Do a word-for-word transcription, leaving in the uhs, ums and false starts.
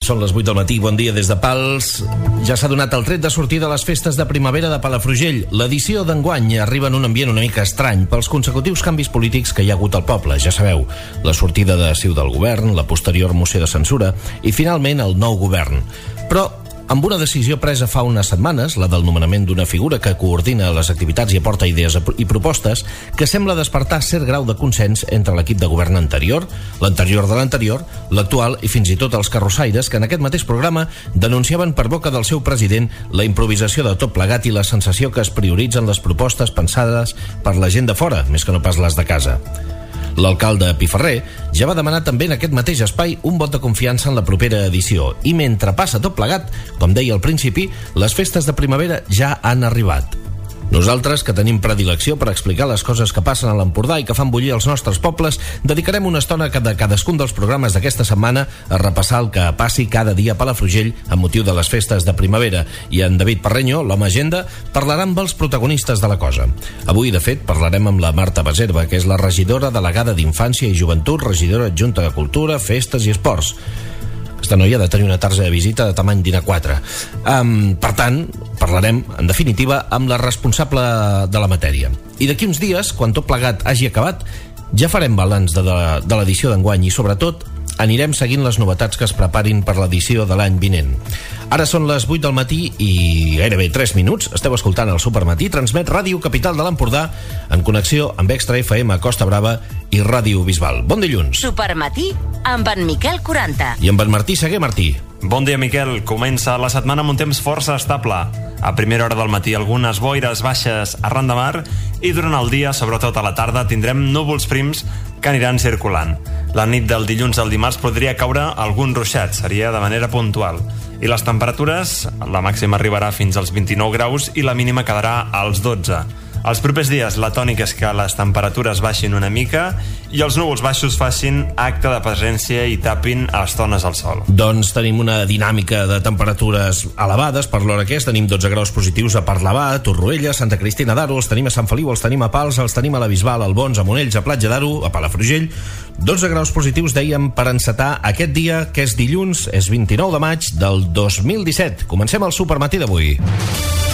Són les vuit del matí, bon dia des de Pals. Ja s'ha donat el tret de sortida a les festes de primavera de Palafrugell. L'edició d'enguany arriba en un ambient una mica estrany pels consecutius canvis polítics que hi ha hagut al poble. Ja sabeu, la sortida de Ciu del govern, la posterior moció de censura i, finalment, el nou govern. Però amb una decisió presa fa unes setmanes, la del nomenament d'una figura que coordina les activitats i aporta idees i propostes, que sembla despertar cert grau de consens entre l'equip de govern anterior, l'anterior de l'anterior, l'actual i fins i tot els carrossaires que en aquest mateix programa denunciaven per boca del seu president la improvisació de tot plegat i la sensació que es prioritzen les propostes pensades per la gent de fora, més que no pas les de casa. L'alcalde Piferrer ja va demanar també en aquest mateix espai un vot de confiança en la propera edició i mentre passa tot plegat, com deia al principi, les festes de primavera ja han arribat. Nosaltres, que tenim predilecció per explicar les coses que passen a l'Empordà i que fan bullir els nostres pobles, dedicarem una estona de cadascun dels programes d'aquesta setmana a repassar el que passi cada dia a Palafrugell amb motiu de les festes de primavera. I en David Parreño, l'home agenda, parlarà amb els protagonistes de la cosa. Avui, de fet, parlarem amb la Marta Baserva, que és la regidora delegada d'Infància i Joventut, regidora adjunta de Cultura, Festes i Esports. Aquesta noia ha de tenir una tarja de visita de tamany dinar quatre. Um, per tant, parlarem, en definitiva, amb la responsable de la matèria. I d'aquí uns dies, quan tot plegat hagi acabat, ja farem balanç de, de, de l'edició d'enguany i, sobretot, anirem seguint les novetats que es preparin per l'edició de l'any vinent. Ara són les vuit del matí i gairebé tres minuts. Esteu escoltant el Supermatí, transmet Ràdio Capital de l'Empordà en connexió amb Extra F M Costa Brava i Ràdio Bisbal. Bon dilluns. Supermatí amb en Miquel quaranta. I amb en Martí Seguer. Martí. Bon dia, Miquel. Comença la setmana amb un temps força estable. A primera hora del matí algunes boires baixes arran de mar i durant el dia, sobretot a la tarda, tindrem núvols prims que aniran circulant. La nit del dilluns al dimarts podria caure algun ruixat, seria de manera puntual. I les temperatures, la màxima arribarà fins als vint-i-nou graus i la mínima quedarà als dotze. Els propers dies la tònica és que les temperatures baixin una mica i els núvols baixos facin acte de presència i tapin a estones al sol. Doncs tenim una dinàmica de temperatures elevades per l'hora que és. Tenim dotze graus positius a Parlavà, a Torroella, Santa Cristina d'Aro, els tenim a Sant Feliu, els tenim a Pals, els tenim a la Bisbal, al Bons, a Monells, a Platja d'Aro, a Palafrugell. dotze graus positius, dèiem, per encetar aquest dia, que és dilluns, és vint-i-nou de maig del dos mil disset. Comencem el Supermatí d'avui.